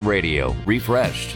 Radio, refreshed.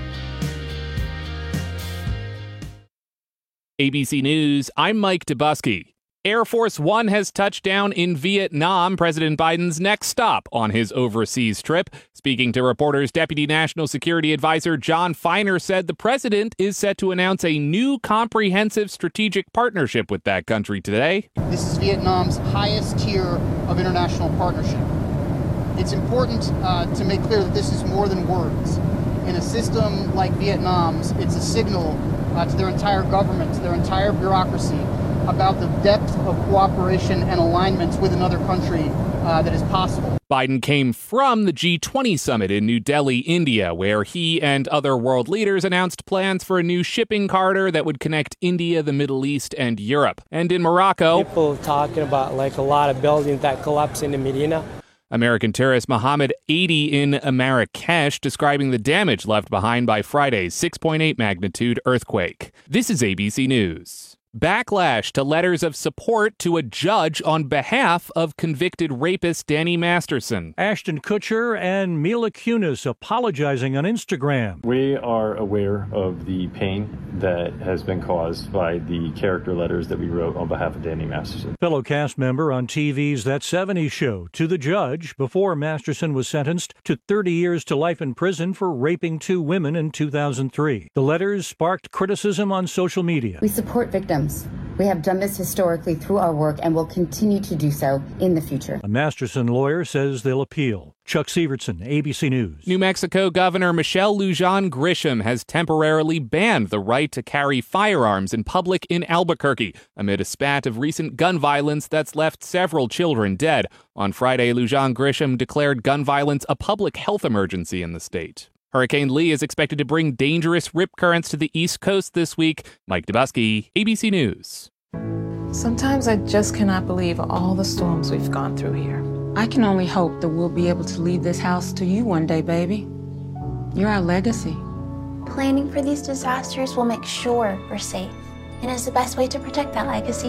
ABC News, I'm Mike Dubusky. Air Force One has touched down in Vietnam, President Biden's next stop on his overseas trip. Speaking to reporters, Deputy National Security Advisor John Feiner said the president is set to announce a new comprehensive strategic partnership with that country today. This is Vietnam's highest tier of international partnership. It's important to make clear that this is more than words. In a system like Vietnam's, it's a signal to their entire government, to their entire bureaucracy, about the depth of cooperation and alignment with another country that is possible. Biden came from the G20 summit in New Delhi, India, where he and other world leaders announced plans for a new shipping corridor that would connect India, the Middle East, and Europe. And in Morocco, people talking about like a lot of buildings that collapsed in Medina. American tourist Mohammed 80 in Marrakesh describing the damage left behind by Friday's 6.8 magnitude earthquake. This is ABC News. Backlash to letters of support to a judge on behalf of convicted rapist Danny Masterson. Ashton Kutcher and Mila Kunis apologizing on Instagram. We are aware of the pain that has been caused by the character letters that we wrote on behalf of Danny Masterson. Fellow cast member on TV's That 70s Show to the judge before Masterson was sentenced to 30 years to life in prison for raping 2 women in 2003. The letters sparked criticism on social media. We support victims. We have done this historically through our work and will continue to do so in the future. A Masterson lawyer says they'll appeal. Chuck Severson, ABC News. New Mexico Governor Michelle Lujan Grisham has temporarily banned the right to carry firearms in public in Albuquerque amid a spat of recent gun violence that's left several children dead. On Friday, Lujan Grisham declared gun violence a public health emergency in the state. Hurricane Lee is expected to bring dangerous rip currents to the East Coast this week. Mike Dubusky, ABC News. Sometimes I just cannot believe all the storms we've gone through here. I can only hope that we'll be able to leave this house to you one day, baby. You're our legacy. Planning for these disasters will make sure we're safe, and is the best way to protect that legacy.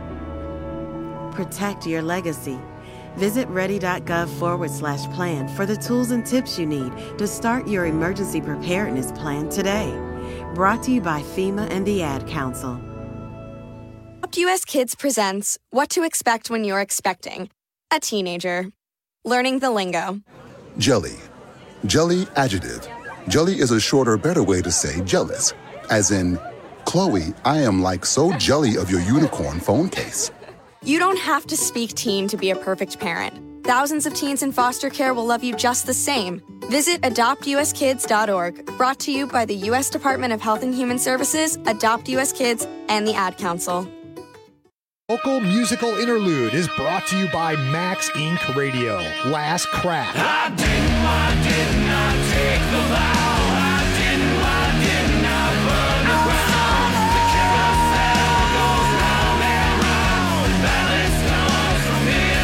Protect your legacy. Visit ready.gov/plan for the tools and tips you need to start your emergency preparedness plan today. Brought to you by FEMA and the Ad Council. Adopt US Kids presents What to Expect When You're Expecting a Teenager. Learning the lingo. Jelly. Jelly adjective. Jelly is a shorter, better way to say jealous. As in, Chloe, I am like so jelly of your unicorn phone case. You don't have to speak teen to be a perfect parent. Thousands of teens in foster care will love you just the same. Visit adoptuskids.org, brought to you by the U.S. Department of Health and Human Services, Adopt U.S. Kids, and the Ad Council. Local musical interlude is brought to you by Max Inc. Radio. Last Crack. I did not take the vow. I did not burn the ground. The carousel goes round and round. Balance comes from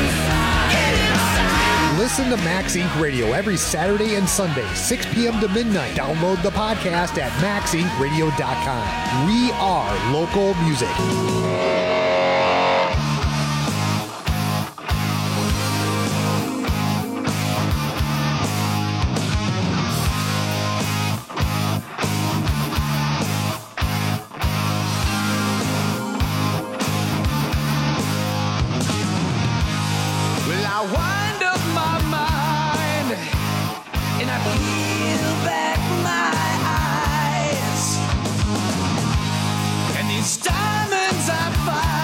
inside. Listen to Max Inc. Radio every Saturday and Sunday, 6 p.m. to midnight. Download the podcast at maxincradio.com. We are local music. Diamonds I find.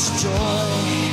much joy.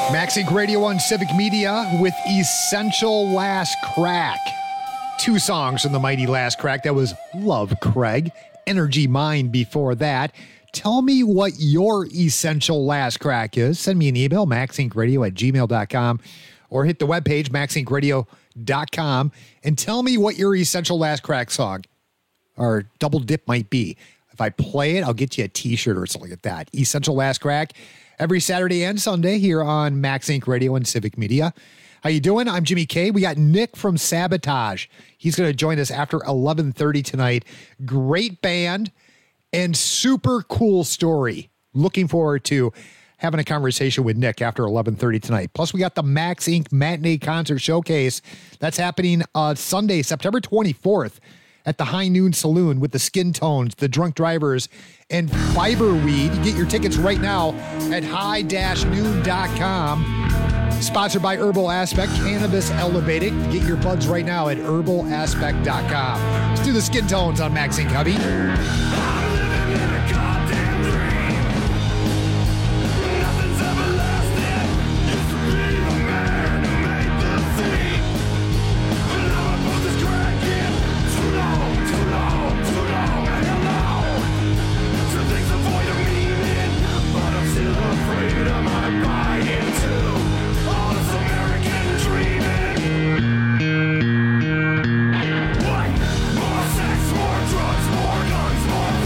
Max Inc. Radio on Civic Media with Essential Last Crack. 2 songs from the mighty Last Crack. That was Love Craig. Energy Mind before that. Tell me what your essential last crack is. Send me an email, maxincradio@gmail.com, or hit the webpage, maxincradio.com, and tell me what your essential last crack song or double dip might be. If I play it, I'll get you a t-shirt or something like that. Essential Last Crack every Saturday and Sunday here on Max Inc. Radio and Civic Media. How you doing? I'm Jimmy K. We got Nick from Sabotage. He's going to join us after 11:30 tonight. Great band and super cool story. Looking forward to having a conversation with Nick after 11:30 tonight. Plus, we got the Max Inc. Matinee Concert Showcase. That's happening Sunday, September 24th at the High Noon Saloon with the Skin Tones, the Drunk Drivers, and Fiberweed. You get your tickets right now at high-noon.com. Sponsored by Herbal Aspect, Cannabis Elevated. Get your buds right now at herbalaspect.com. Let's do the Skin Tones on Max Inc. Hubby. More sex, more drugs, more guns, more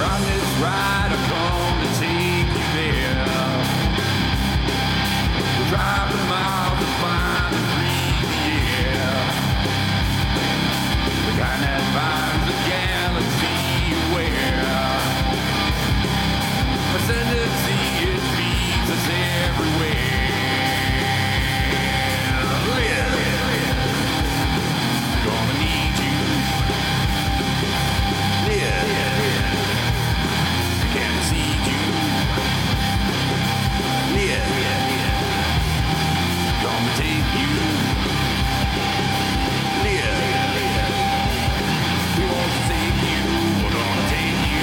time is right, I come to take you there. We'll drive the miles to find and breathe the air. The kind that finds the galaxy aware. Ascendancy, it feeds us everywhere. Gonna need you. Can't see you. Gonna take you. We want to take you. We're gonna take you.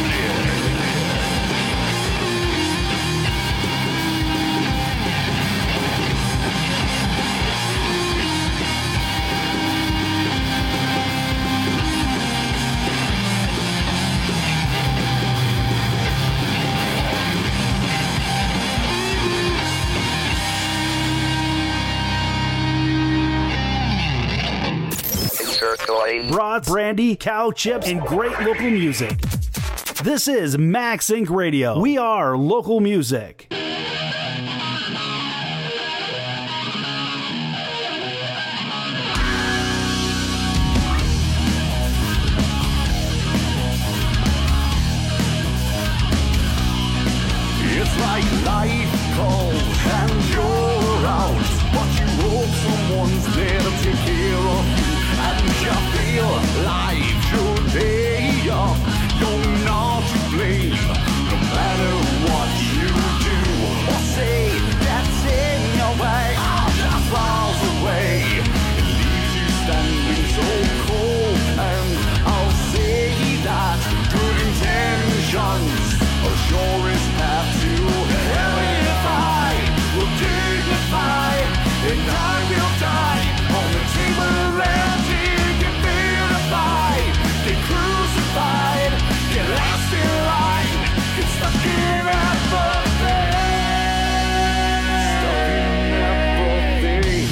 Brats, brandy, cow chips, and great local music. This is Max Inc. Radio. We are local music. It's like life calls and you're out, but you hope someone's there to take care of you. And you feel like your day up, you're not to blame, no matter what you do or say. That's in your way, just falls away. It leaves you standing so cold, and I'll say that good intentions are sure as have to. Everify, will dignify, and I will die on the table and get vilified, get crucified, get last in line, get stuck in apathy. Stuck in apathy.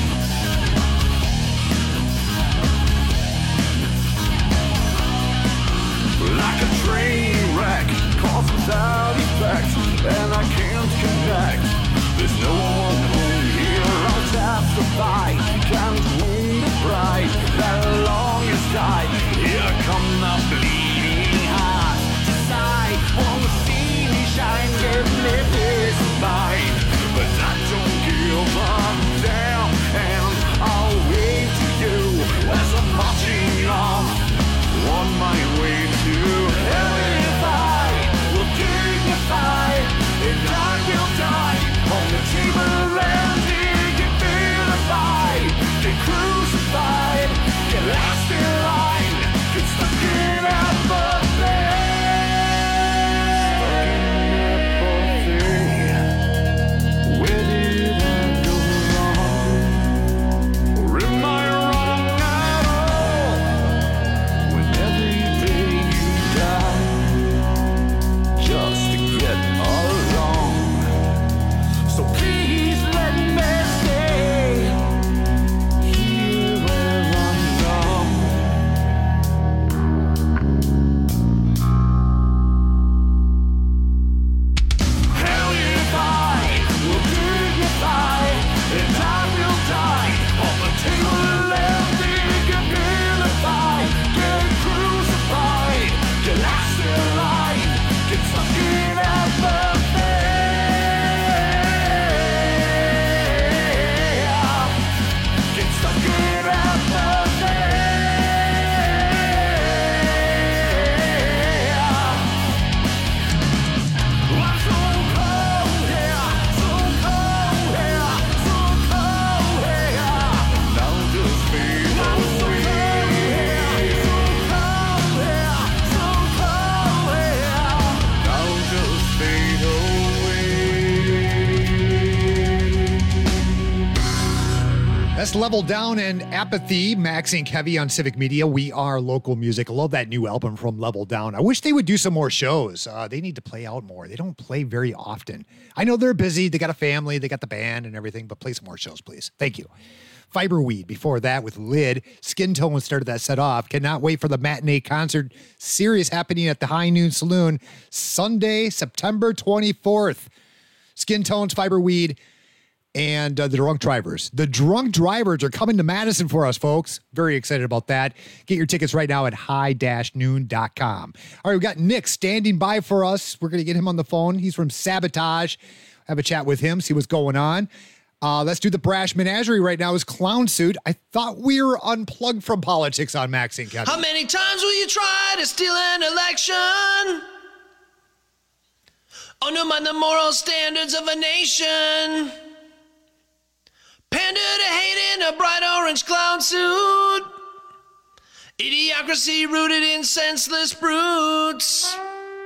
Like a train wreck, causes side effects, and I can't connect. There's no one home here, I'll testify. Can't wound the pride that long has died. Here come the bleeding heart. Decide, wanna see me shine, give me peace of mind. But I don't give a damn, and I'll wait to you as I'm marching on my way to heaven. If I will dignify, and I will die on the table and get vilified, get crucified, get last in line, get stuck in apathy. Where did I go wrong? Or am I wrong at all? When every day you die just to get along. So please let me stay here where I'm from. Hell if I will dignify, and I will die on the table and get vilified, get crucified, get last in line, get stuck in apathy. Get stuck in apathy. I'm so cold here, so cold here, so cold here. Now just fade away. So cold here, so cold here. Now just fade away. That's Level Down and Apathy, Max Inc. Heavy on Civic Media. We are local music. I love that new album from Level Down. I wish they would do some more shows. They need to play out more. They don't play very often. I know they're busy. They got a family. They got the band and everything, but play some more shows, please. Thank you. Fiberweed before that with Lid. Skin Tone started that set off. Cannot wait for the matinee concert series happening at the High Noon Saloon Sunday, September 24th. Skin Tones, Fiberweed, and the Drunk Drivers. The Drunk Drivers are coming to Madison for us, folks. Very excited about that. Get your tickets right now at high-noon.com. All right, we've got Nick standing by for us. We're going to get him on the phone. He's from Sabotage. Have a chat with him, see what's going on. Let's do the Brash Menagerie right now. Is Clown Suit. I thought we were unplugged from politics on Max Inc. How many times will you try to steal an election? Undermine the moral standards of a nation. Pander to hate in a bright orange clown suit. Idiocracy rooted in senseless brutes.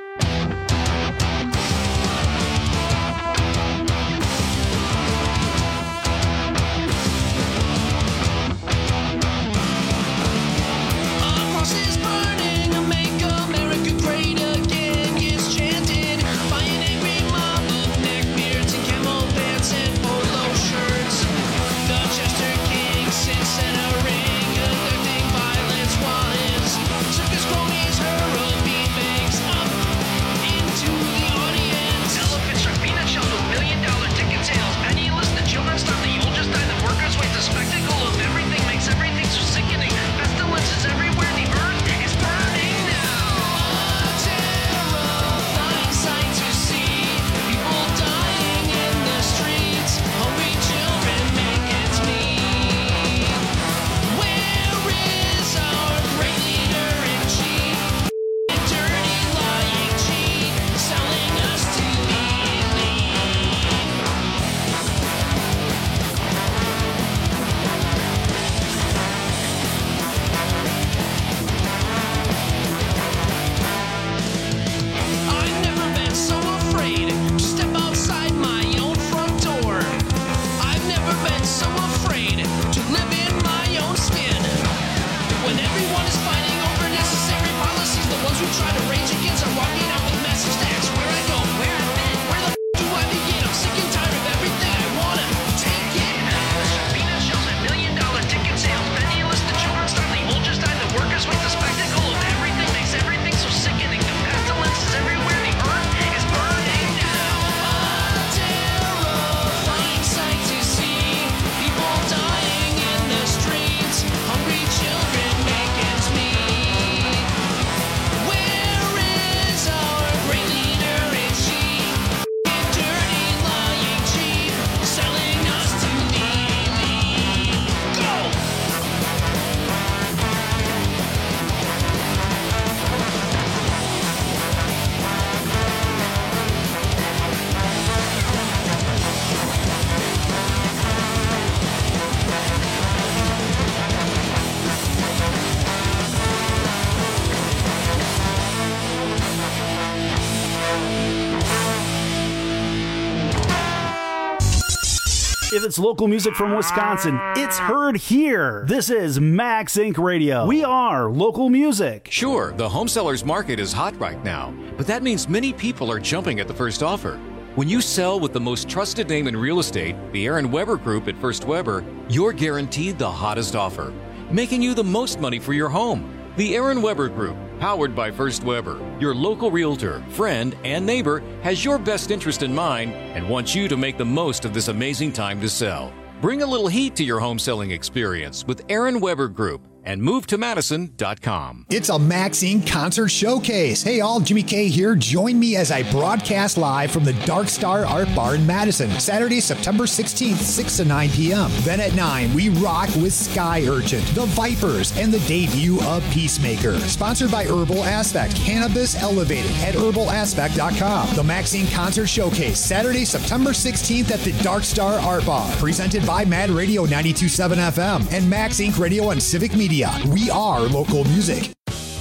If it's local music from Wisconsin, it's heard here. This is Max Inc. Radio. We are local music. Sure, the home sellers market is hot right now, but that means many people are jumping at the first offer. When you sell with the most trusted name in real estate, the Aaron Weber Group at First Weber, you're guaranteed the hottest offer, making you the most money for your home. The Aaron Weber Group, powered by First Weber, your local realtor, friend, and neighbor, has your best interest in mind and wants you to make the most of this amazing time to sell. Bring a little heat to your home selling experience with Aaron Weber Group and move to Madison.com. It's a Max Inc. concert showcase. Hey all, Jimmy K here. Join me as I broadcast live from the Dark Star Art Bar in Madison, Saturday, September 16th, 6 to 9 p.m. Then at 9, we rock with Sky Urchin, The Vipers, and the debut of Peacemaker. Sponsored by Herbal Aspect, Cannabis Elevated at herbalaspect.com. The Max Inc. concert showcase, Saturday, September 16th at the Dark Star Art Bar. Presented by Mad Radio 92.7 FM and Max Inc. Radio and Civic Media. We are local music.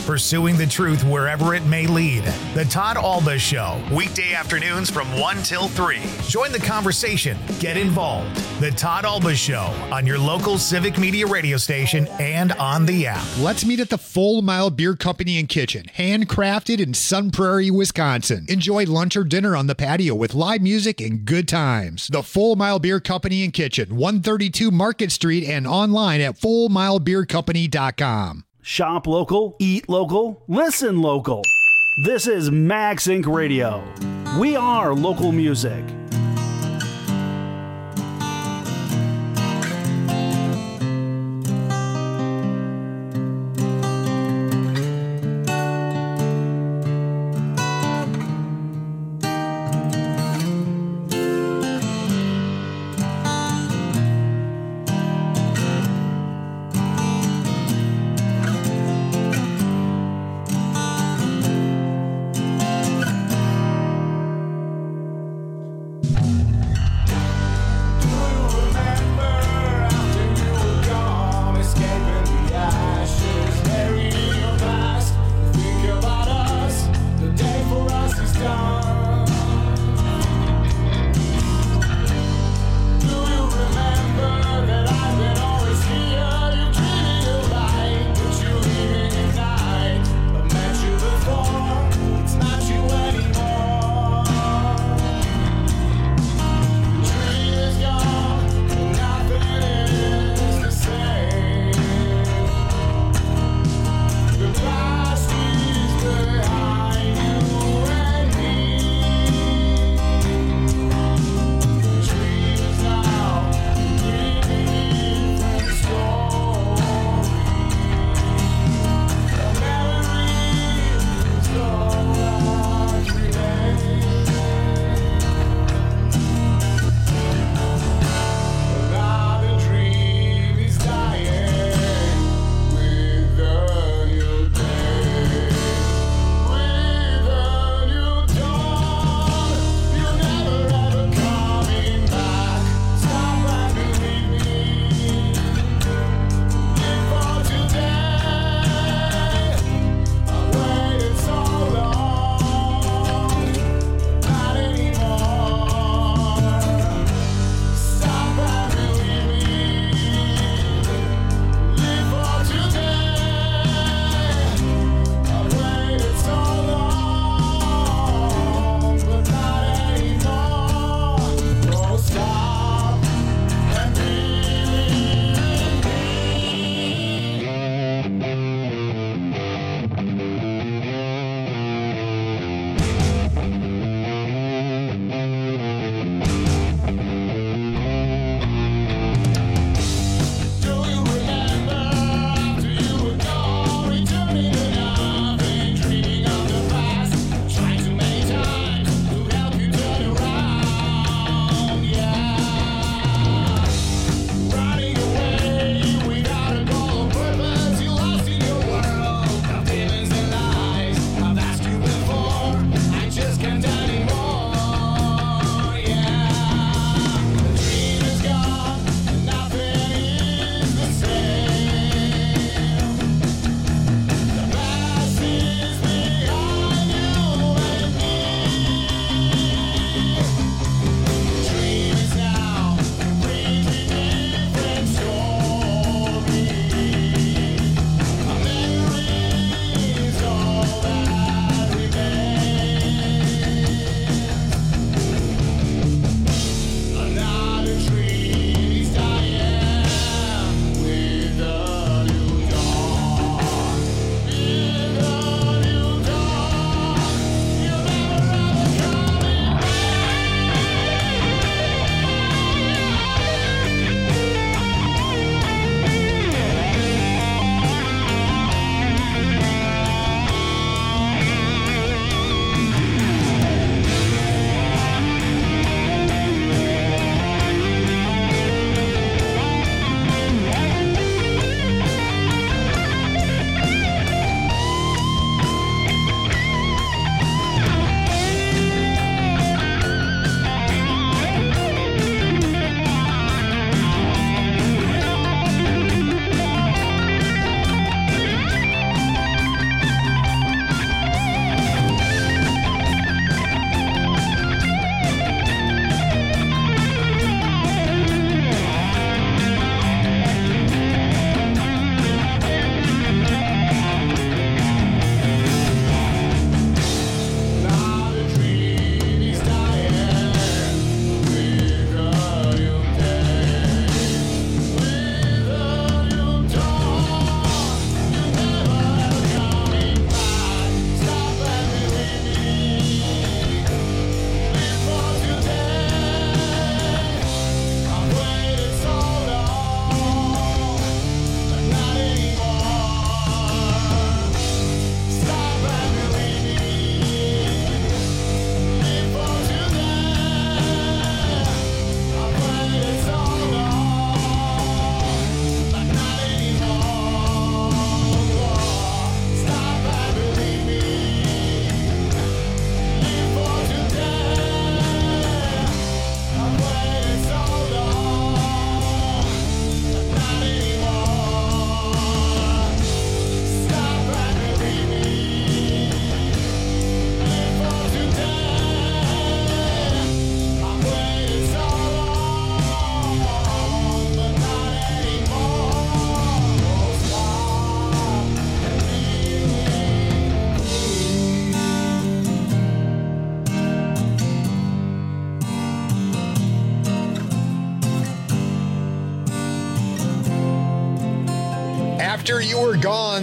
pursuing the truth wherever it may lead. The Todd Alba Show, weekday afternoons from 1 till 3. Join the conversation. Get involved. The Todd Alba Show on your local Civic Media radio station and on the app. Let's meet at the Full Mile Beer Company and Kitchen, handcrafted in Sun Prairie, Wisconsin. Enjoy lunch or dinner on the patio with live music and good times. The Full Mile Beer Company and Kitchen, 132 Market Street, and online at fullmilebeercompany.com. Shop local, eat local, listen local. This is Max Inc. Radio. We are local music.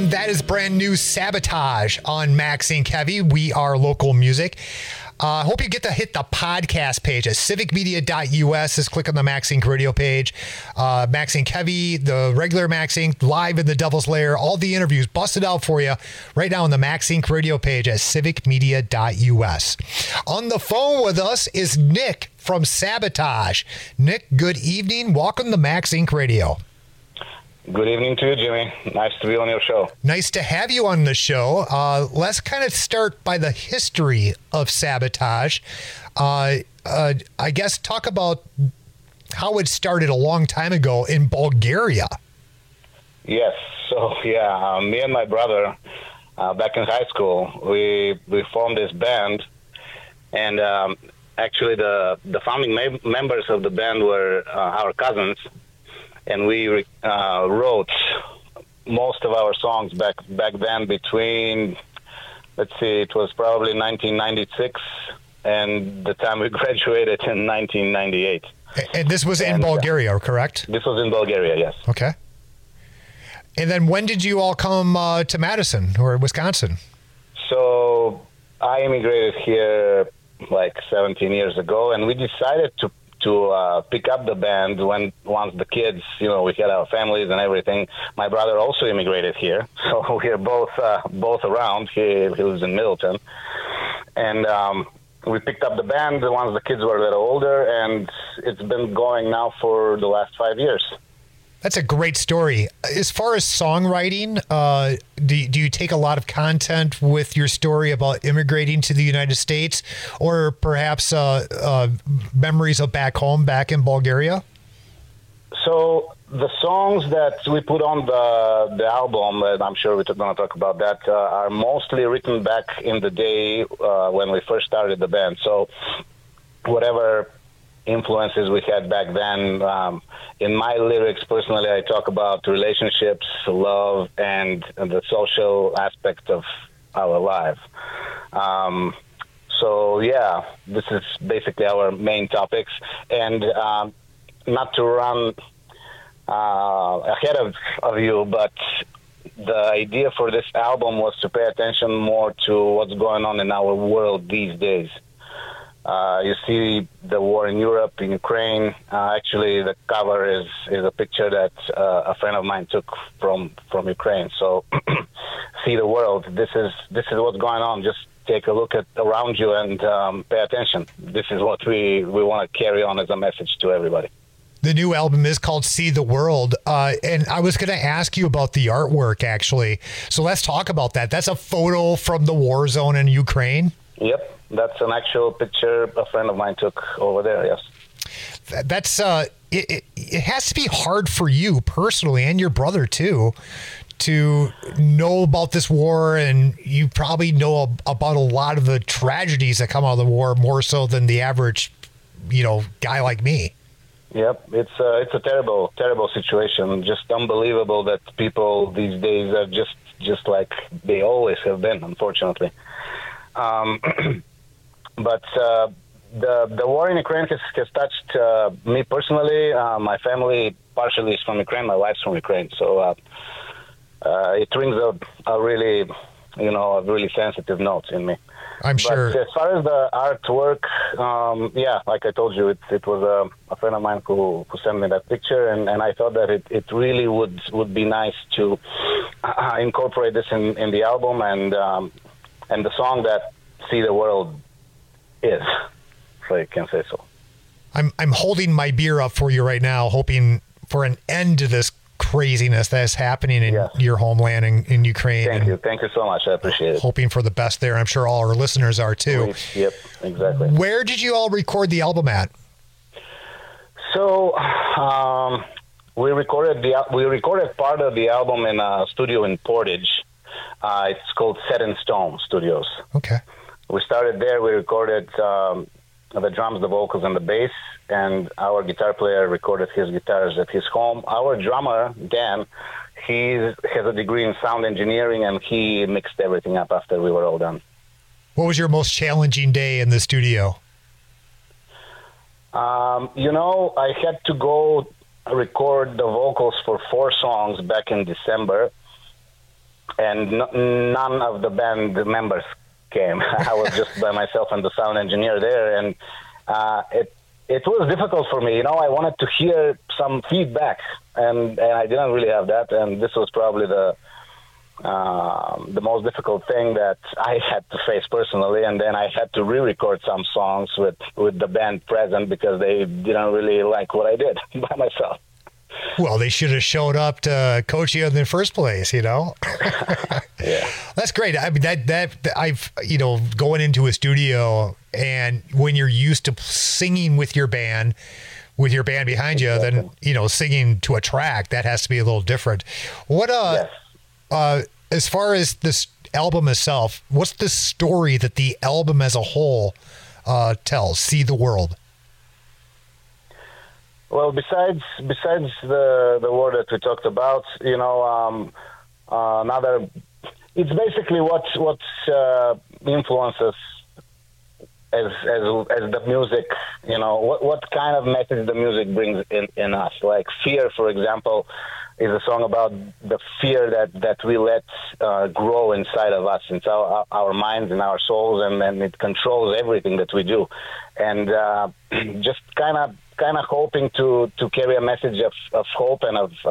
and that is brand new Sabotage on Maxine Kevy. We are local music. Hope you get to hit the podcast page at civicmedia.us. Just click on the Maxine Radio page. Maxine Kevy, the regular Maxine, live in the Devil's Lair, all the interviews busted out for you right now on the Maxine Radio page at civicmedia.us. On the phone with us is Nick from Sabotage. Nick, good evening. Welcome to Maxine Radio. Good evening to you, Jimmy. Nice to be on your show. Nice to have you on the show. Let's kind of start by the history of Sabotage. I guess talk about how it started a long time ago in Bulgaria. Yes. So, me and my brother, back in high school, we formed this band. And actually, the founding members of the band were our cousins. And we wrote most of our songs back then between, let's see, it was probably 1996 and the time we graduated in 1998. And this was in Bulgaria, correct? This was in Bulgaria, yes. Okay. And then when did you all come to Madison or Wisconsin? So I immigrated here like 17 years ago, and we decided to pick up the band once the kids, we had our families and everything. My brother also immigrated here, so we're both around. He lives in Middleton, and we picked up the band once the kids were a little older, and it's been going now for the last 5 years. That's a great story. As far as songwriting, do you take a lot of content with your story about immigrating to the United States, or perhaps memories of back home, back in Bulgaria? So the songs that we put on the album, and I'm sure we're going to talk about that, are mostly written back in the day when we first started the band. So whatever influences we had back then. In my lyrics, personally, I talk about relationships, love, and the social aspect of our life. This is basically our main topics. And not to run ahead of you, but the idea for this album was to pay attention more to what's going on in our world these days. You see the war in Europe, in Ukraine. Actually, the cover is a picture that a friend of mine took from Ukraine. So, see the world. This is what's going on. Just take a look around you and pay attention. This is what we want to carry on as a message to everybody. The new album is called See the World. And I was going to ask you about the artwork, actually. So let's talk about that. That's a photo from the war zone in Ukraine? Yep. That's an actual picture a friend of mine took over there, yes. That's it has to be hard for you personally, and your brother too, to know about this war, and you probably know about a lot of the tragedies that come out of the war more so than the average, guy like me. Yep, it's a terrible, terrible situation. Just unbelievable that people these days are just like they always have been, unfortunately. But the war in Ukraine has touched me personally. My family partially is from Ukraine. My wife's from Ukraine, so it rings a really, a really sensitive note in me. I'm sure. But as far as the artwork, like I told you, it was a friend of mine who sent me that picture, and I thought that it really would be nice to incorporate this in the album and the song that See the World is, so you can say so. I'm holding my beer up for you right now, hoping for an end to this craziness that's happening in your homeland in Ukraine. Thank you so much. I appreciate it. Hoping for the best there. I'm sure all our listeners are too. Yep, exactly. Where did you all record the album at? So we recorded part of the album in a studio in Portage. It's called Set in Stone Studios. Okay. We started there. We recorded the drums, the vocals, and the bass, and our guitar player recorded his guitars at his home. Our drummer, Dan, he has a degree in sound engineering, and he mixed everything up after we were all done. What was your most challenging day in the studio? I had to go record the vocals for 4 songs back in December. and none of the band members came. I was just by myself and the sound engineer there, and it was difficult for me. I wanted to hear some feedback, and I didn't really have that, and this was probably the most difficult thing that I had to face personally. And then I had to re-record some songs with the band present because they didn't really like what I did by myself. Well, they should have showed up to coach you in the first place, Yeah. That's great. I mean, that I've, going into a studio, and when you're used to singing with your band behind you, then, singing to a track, that has to be a little different. What, as far as this album itself, what's the story that the album as a whole tells? See the World. Well, besides the word that we talked about, another, it's basically what influences as the music, what kind of message the music brings in us. Like Fear, for example, is a song about the fear that we let grow inside of us, inside our minds and our souls, and it controls everything that we do. And just kind of hoping to carry a message of hope and of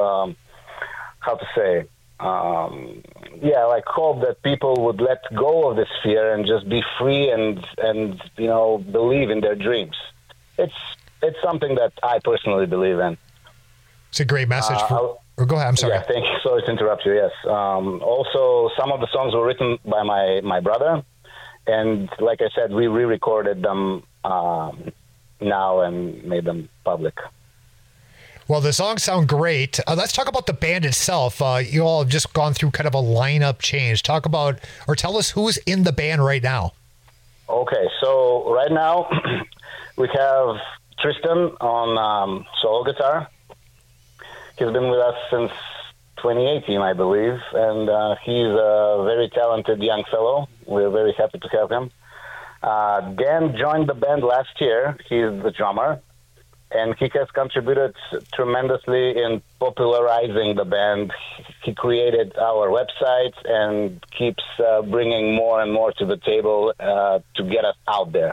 hope that people would let go of this fear and just be free and believe in their dreams. It's something that I personally believe in. It's a great message. Go ahead. I'm sorry. Yeah, thank you. Sorry to interrupt you. Yes. Also, some of the songs were written by my brother, and like I said, we re-recorded them now and made them public. Well, the songs sound great. Let's talk about the band itself. You all have just gone through kind of a lineup change. Talk about, or tell us who's in the band right now. Okay, so right now we have Tristan on solo guitar. He's been with us since 2018, I believe, and he's a very talented young fellow. We're very happy to have him. Dan joined the band last year. He's the drummer, and he has contributed tremendously in popularizing the band. He created our website and keeps bringing more and more to the table to get us out there.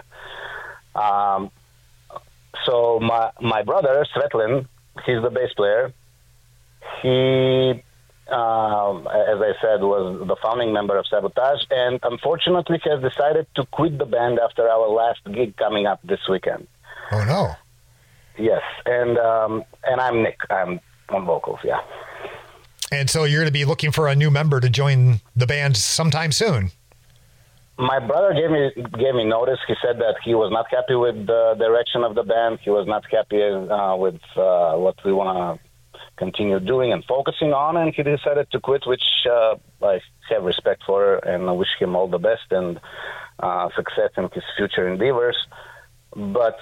So my brother, Svetlin, he's the bass player. He, as I said, was the founding member of Sabotage, and unfortunately has decided to quit the band after our last gig coming up this weekend. Oh, no. Yes, and I'm Nick. I'm on vocals, yeah. And so you're going to be looking for a new member to join the band sometime soon. My brother gave me notice. He said that he was not happy with the direction of the band. He was not happy with what we want to continue doing and focusing on, and he decided to quit, which I have respect for, and I wish him all the best and success in his future endeavors. But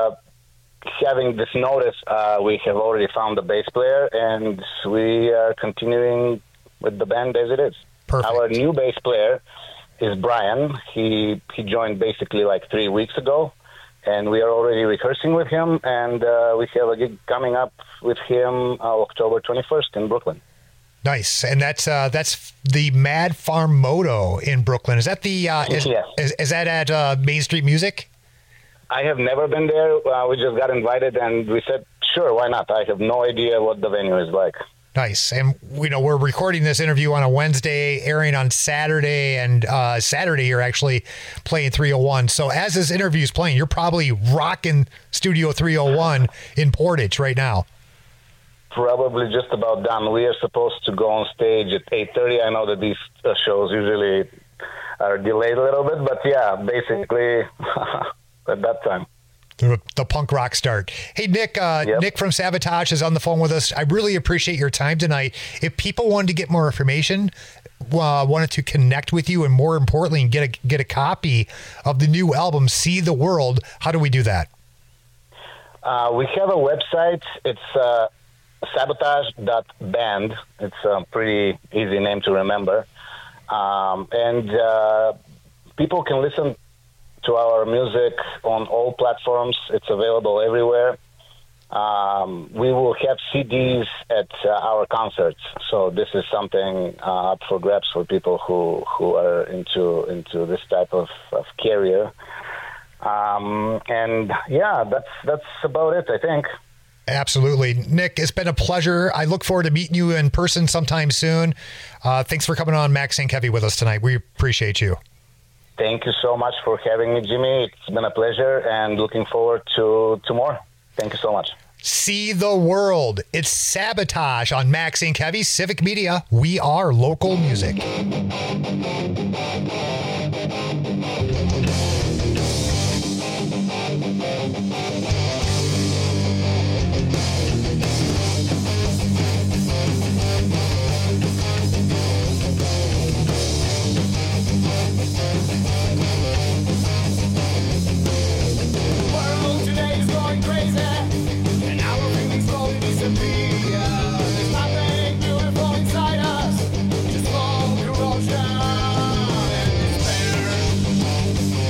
having this notice, we have already found a bass player, and we are continuing with the band as it is. Perfect. Our new bass player is Brian. He joined basically like 3 weeks ago, and we are already rehearsing with him, and we have a gig coming up with him October 21st in Brooklyn. Nice. And that's the Mad Farm Moto in Brooklyn. Is that Yes. Is that at Main Street Music? I have never been there. We just got invited, and we said, sure, why not? I have no idea what the venue is like. Nice. And, we're recording this interview on a Wednesday, airing on Saturday, and Saturday you're actually playing 301. So as this interview is playing, you're probably rocking Studio 301 in Portage right now. Probably just about done. We are supposed to go on stage at 8:30. I know that these shows usually are delayed a little bit, but yeah, basically at that time. The punk rock start. Hey, Nick, Nick from Sabotage is on the phone with us. I really appreciate your time tonight. If people wanted to get more information, wanted to connect with you, and more importantly, get a copy of the new album, See the World, how do we do that? We have a website. It's sabotage.band. It's a pretty easy name to remember. And people can listen to our music on all platforms. It's available everywhere. we will have CDs at our concerts. So this is something up for grabs for people who are into this type of carrier. And yeah, that's about it, I think. Absolutely. Nick, it's been a pleasure. I look forward to meeting you in person sometime soon. Thanks for coming on Max Inc. Heavy with us tonight. We appreciate you. Thank you so much for having me, Jimmy. It's been a pleasure and looking forward to more. Thank you so much. See the World. It's Sabotage on Max Inc. Heavy. Civic Media. We are local music. There's nothing beautiful inside us, just all corrosion and despair.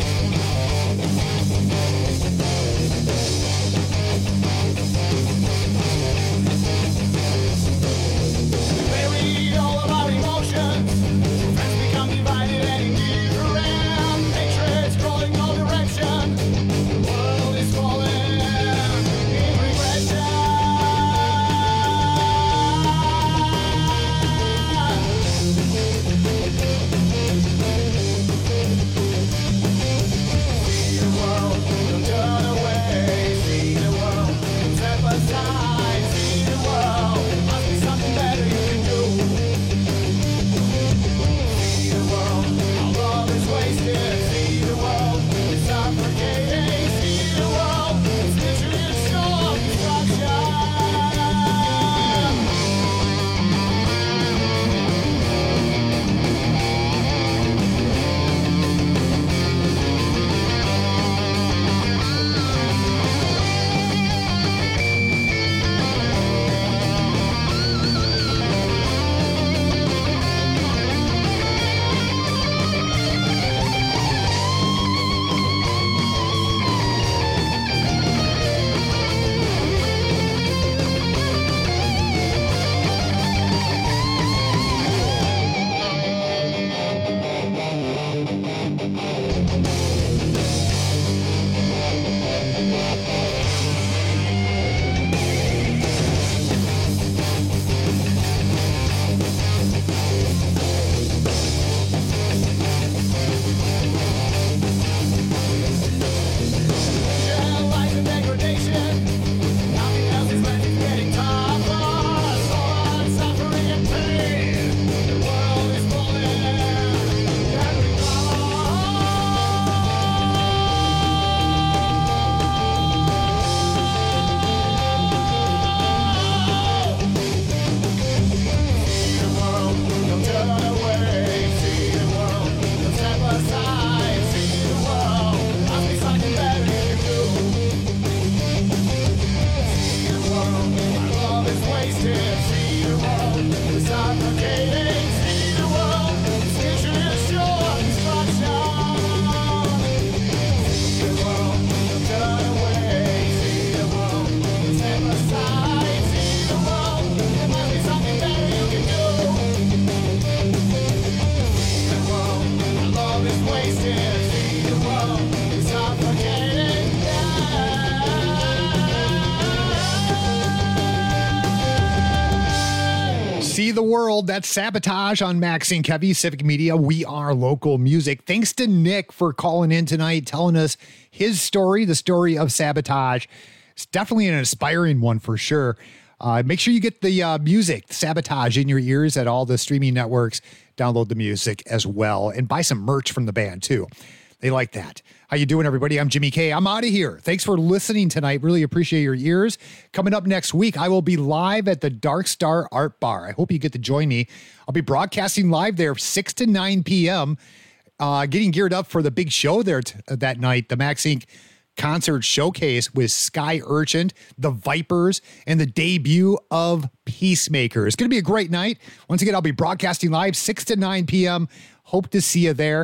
See the World. That's Sabotage on Max Inc. Heavy, Civic Media. We are local music. Thanks to Nick for calling in tonight, telling us his story, the story of Sabotage. It's definitely an inspiring one for sure. Make sure you get the music, Sabotage, in your ears at all the streaming networks. Download the music as well and buy some merch from the band too. They like that. How you doing, everybody? I'm Jimmy K. I'm out of here. Thanks for listening tonight. Really appreciate your ears. Coming up next week, I will be live at the Dark Star Art Bar. I hope you get to join me. I'll be broadcasting live there 6 to 9 p.m., getting geared up for the big show there that night, the Max Inc. concert showcase with Sky Urchin, the Vipers, and the debut of Peacemaker. It's going to be a great night. Once again, I'll be broadcasting live 6 to 9 p.m. Hope to see you there.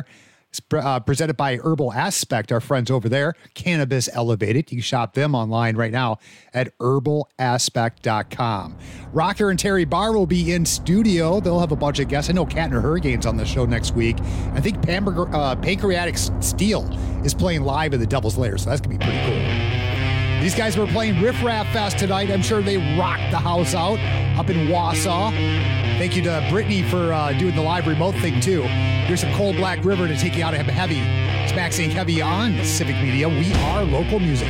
It's presented by Herbal Aspect, our friends over there, Cannabis Elevated. You can shop them online right now at herbalaspect.com. Rocker and Terry Barr will be in studio. They'll have a bunch of guests. I know Katner Hurricane's on the show next week. I think Pancreatic Steel is playing live in the Devil's Lair, so that's going to be pretty cool. These guys were playing Riff Raff Fest tonight. I'm sure they rocked the house out up in Wausau. Thank you to Brittany for doing the live remote thing, too. Here's some Cold Black River to take you out of heavy. It's Max Inc. Heavy on Civic Media. We are local music.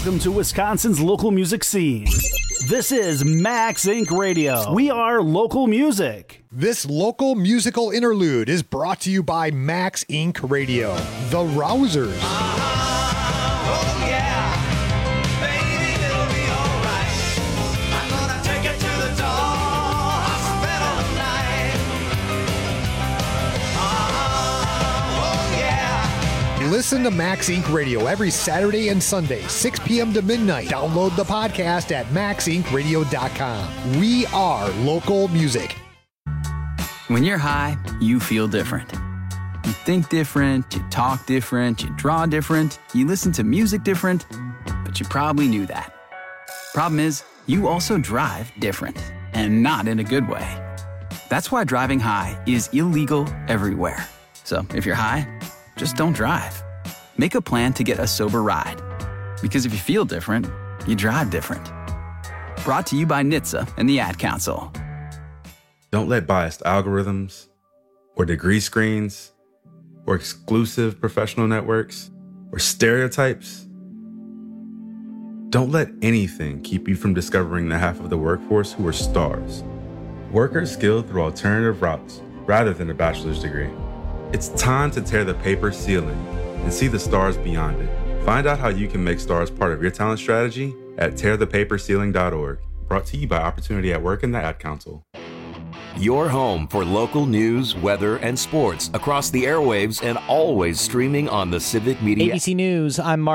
Welcome to Wisconsin's local music scene. This is Max Inc. Radio. We are local music. This local musical interlude is brought to you by Max Inc. Radio, The Rousers. Listen to Max Inc. Radio every Saturday and Sunday, 6 p.m. to midnight. Download the podcast at maxincradio.com. We are local music. When you're high, you feel different. You think different, you talk different, you draw different, you listen to music different, but you probably knew that. Problem is, you also drive different, and not in a good way. That's why driving high is illegal everywhere. So if you're high, just don't drive. Make a plan to get a sober ride. Because if you feel different, you drive different. Brought to you by NHTSA and the Ad Council. Don't let biased algorithms, or degree screens, or exclusive professional networks, or stereotypes. Don't let anything keep you from discovering the half of the workforce who are stars. Workers skilled through alternative routes rather than a bachelor's degree. It's time to tear the paper ceiling and see the stars beyond it. Find out how you can make stars part of your talent strategy at tearthepaperceiling.org. Brought to you by Opportunity at Work and the Ad Council. Your home for local news, weather, and sports across the airwaves and always streaming on the Civic Media. ABC News, I'm Mark